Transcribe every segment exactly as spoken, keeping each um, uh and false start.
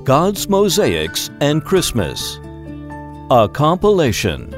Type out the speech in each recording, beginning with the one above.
God's Mosaics and Christmas, a compilation.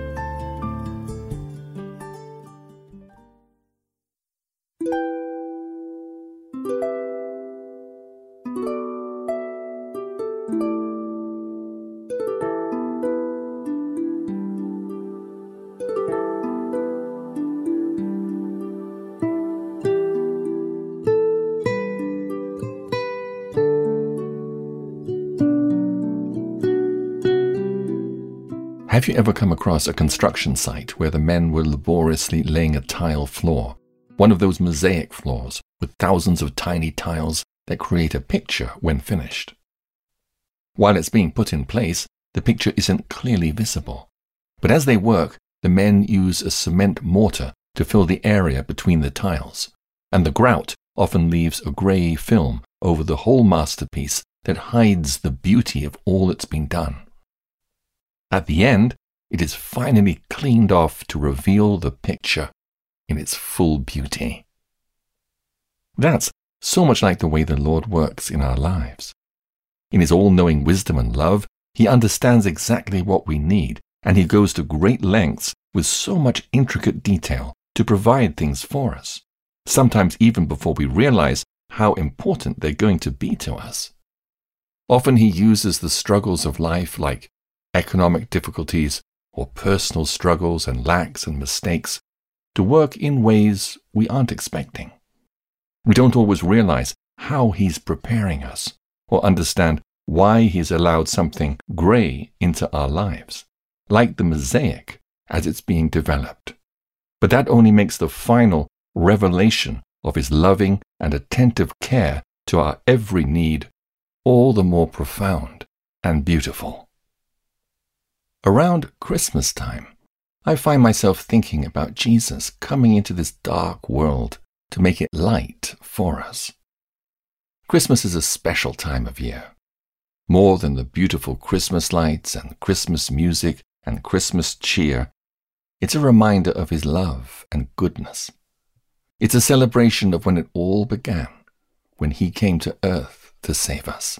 Have you ever come across a construction site where the men were laboriously laying a tile floor, one of those mosaic floors with thousands of tiny tiles that create a picture when finished? While it's being put in place, the picture isn't clearly visible. But as they work, the men use a cement mortar to fill the area between the tiles, and the grout often leaves a grey film over the whole masterpiece that hides the beauty of all that's been done. At the end, it is finally cleaned off to reveal the picture in its full beauty. That's so much like the way the Lord works in our lives. In His all-knowing wisdom and love, He understands exactly what we need, and He goes to great lengths with so much intricate detail to provide things for us, sometimes even before we realize how important they're going to be to us. Often He uses the struggles of life, like economic difficulties or personal struggles and lacks and mistakes, to work in ways we aren't expecting. We don't always realize how He's preparing us or understand why He's allowed something grey into our lives, like the mosaic as it's being developed. But that only makes the final revelation of His loving and attentive care to our every need all the more profound and beautiful. Around Christmas time, I find myself thinking about Jesus coming into this dark world to make it light for us. Christmas is a special time of year. More than the beautiful Christmas lights and Christmas music and Christmas cheer, it's a reminder of His love and goodness. It's a celebration of when it all began, when He came to earth to save us.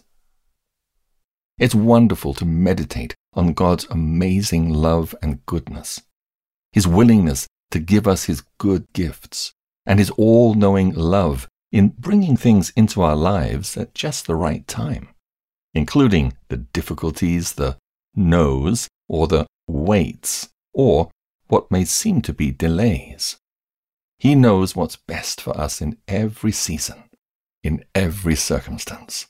It's wonderful to meditate on God's amazing love and goodness, His willingness to give us His good gifts, and His all-knowing love in bringing things into our lives at just the right time, including the difficulties, the no's, or the waits, or what may seem to be delays. He knows what's best for us in every season, in every circumstance.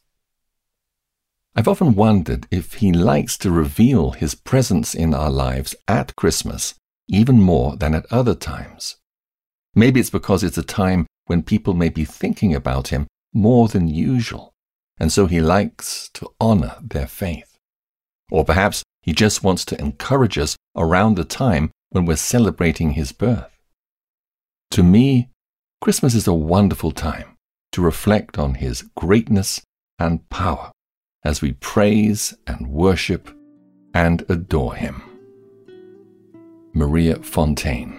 I've often wondered if He likes to reveal His presence in our lives at Christmas even more than at other times. Maybe it's because it's a time when people may be thinking about Him more than usual, and so He likes to honor their faith. Or perhaps He just wants to encourage us around the time when we're celebrating His birth. To me, Christmas is a wonderful time to reflect on His greatness and power as we praise and worship and adore Him. Maria Fontaine.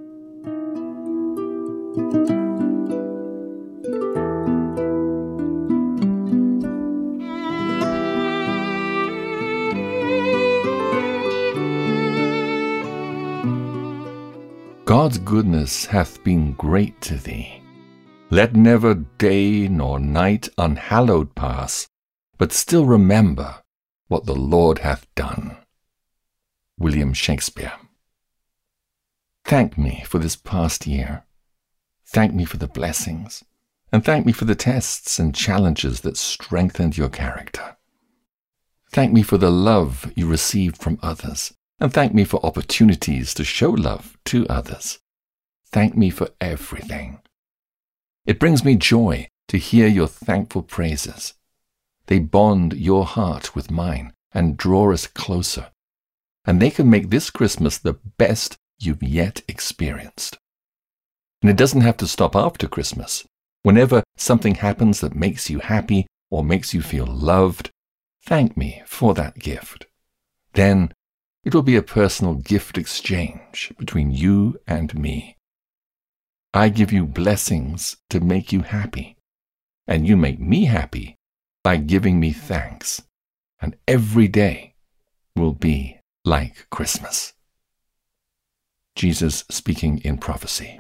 God's goodness hath been great to thee. Let never day nor night unhallowed pass, but still remember what the Lord hath done. William Shakespeare. Thank me for this past year. Thank me for the blessings, and thank me for the tests and challenges that strengthened your character. Thank me for the love you received from others, and thank me for opportunities to show love to others. Thank me for everything. It brings me joy to hear your thankful praises. They bond your heart with mine and draw us closer, and they can make this Christmas the best you've yet experienced. And it doesn't have to stop after Christmas. Whenever something happens that makes you happy or makes you feel loved, thank me for that gift. Then it will be a personal gift exchange between you and me. I give you blessings to make you happy, and you make me happy by giving me thanks and every day will be like Christmas. Jesus speaking in prophecy.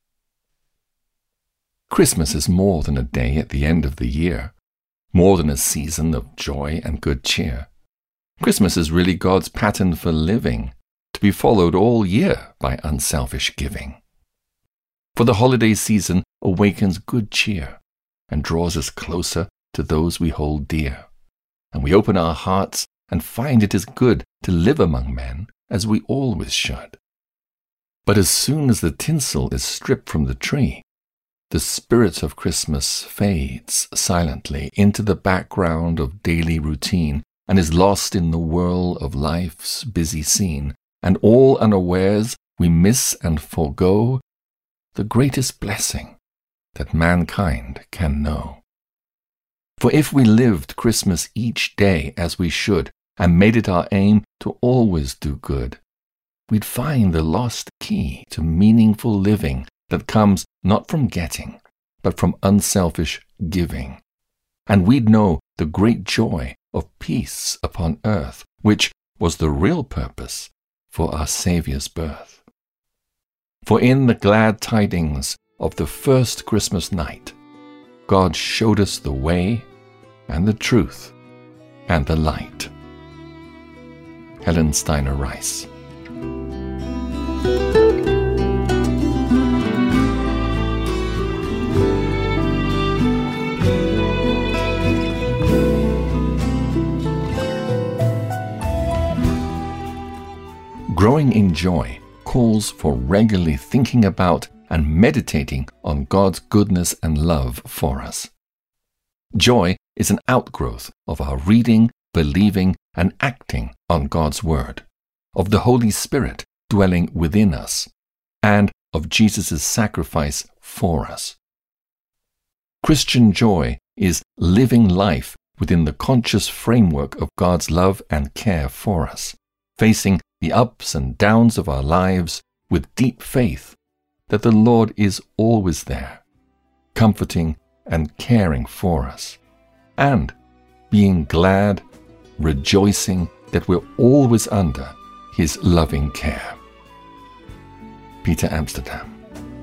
Christmas is more than a day at the end of the year, more than a season of joy and good cheer. Christmas is really God's pattern for living, to be followed all year by unselfish giving. For the holiday season awakens good cheer and draws us closer to those we hold dear. And we open our hearts and find it is good to live among men as we always should. But as soon as the tinsel is stripped from the tree, the spirit of Christmas fades silently into the background of daily routine and is lost in the whirl of life's busy scene, and all unawares we miss and forego the greatest blessing that mankind can know. For if we lived Christmas each day as we should, and made it our aim to always do good, we'd find the lost key to meaningful living that comes not from getting, but from unselfish giving. And we'd know the great joy of peace upon earth, which was the real purpose for our Saviour's birth. For in the glad tidings of the first Christmas night, God showed us the way and the truth and the light. Helen Steiner Rice. Growing in joy calls for regularly thinking about and meditating on God's goodness and love for us. Joy is an outgrowth of our reading, believing, and acting on God's Word, of the Holy Spirit dwelling within us, and of Jesus' sacrifice for us. Christian joy is living life within the conscious framework of God's love and care for us, facing the ups and downs of our lives with deep faith that the Lord is always there, comforting and caring for us, and being glad, rejoicing that we're always under His loving care. Peter Amsterdam.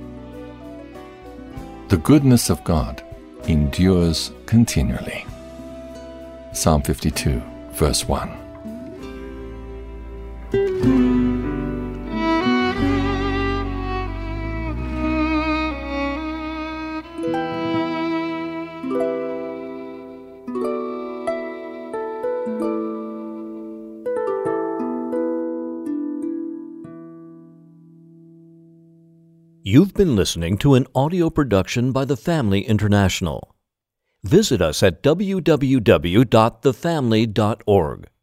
The goodness of God endures continually. Psalm fifty-two, verse one. You've been listening to an audio production by The Family International. Visit us at w w w dot the family dot org.